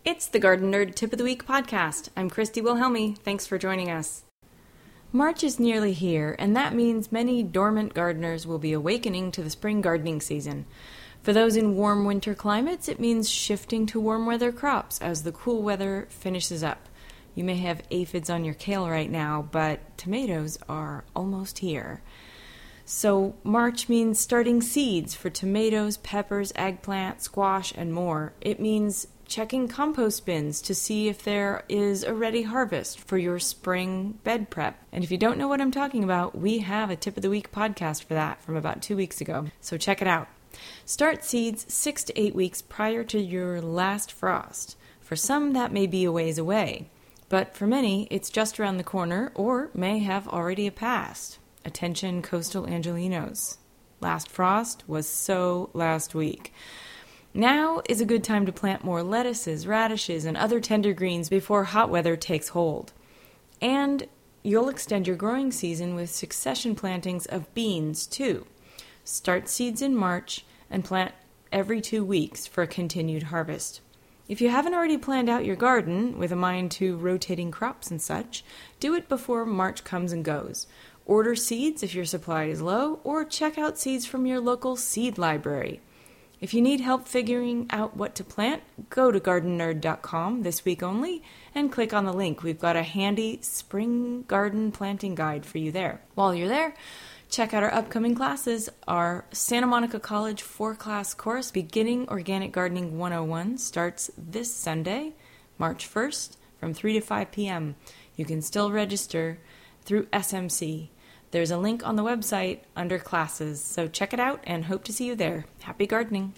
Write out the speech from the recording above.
It's the Garden Nerd Tip of the Week podcast. I'm Christy Wilhelmi. Thanks for joining us. March is nearly here, and that means many dormant gardeners will be awakening to the spring gardening season. For those in warm winter climates, it means shifting to warm weather crops as the cool weather finishes up. You may have aphids on your kale right now, but tomatoes are almost here. So March means starting seeds for tomatoes, peppers, eggplant, squash, and more. It means checking compost bins to see if there is a ready harvest for your spring bed prep. And if you don't know what I'm talking about, we have a Tip of the Week podcast for that from about 2 weeks ago. So check it out. Start seeds 6 to 8 weeks prior to your last frost. For some, that may be a ways away. But for many, it's just around the corner or may have already passed. Attention coastal Angelinos. Last frost was so last week. Now is a good time to plant more lettuces, radishes, and other tender greens before hot weather takes hold. And you'll extend your growing season with succession plantings of beans, too. Start seeds in March and plant every 2 weeks for a continued harvest. If you haven't already planned out your garden with a mind to rotating crops and such, do it before March comes and goes. Order seeds if your supply is low, or check out seeds from your local seed library. If you need help figuring out what to plant, go to gardennerd.com this week only and click on the link. We've got a handy spring garden planting guide for you there. While you're there, check out our upcoming classes. Our Santa Monica College 4-class course, Beginning Organic Gardening 101, starts this Sunday, March 1st, from 3 to 5 p.m. You can still register through SMC. There's a link on the website under classes, so check it out and hope to see you there. Happy gardening!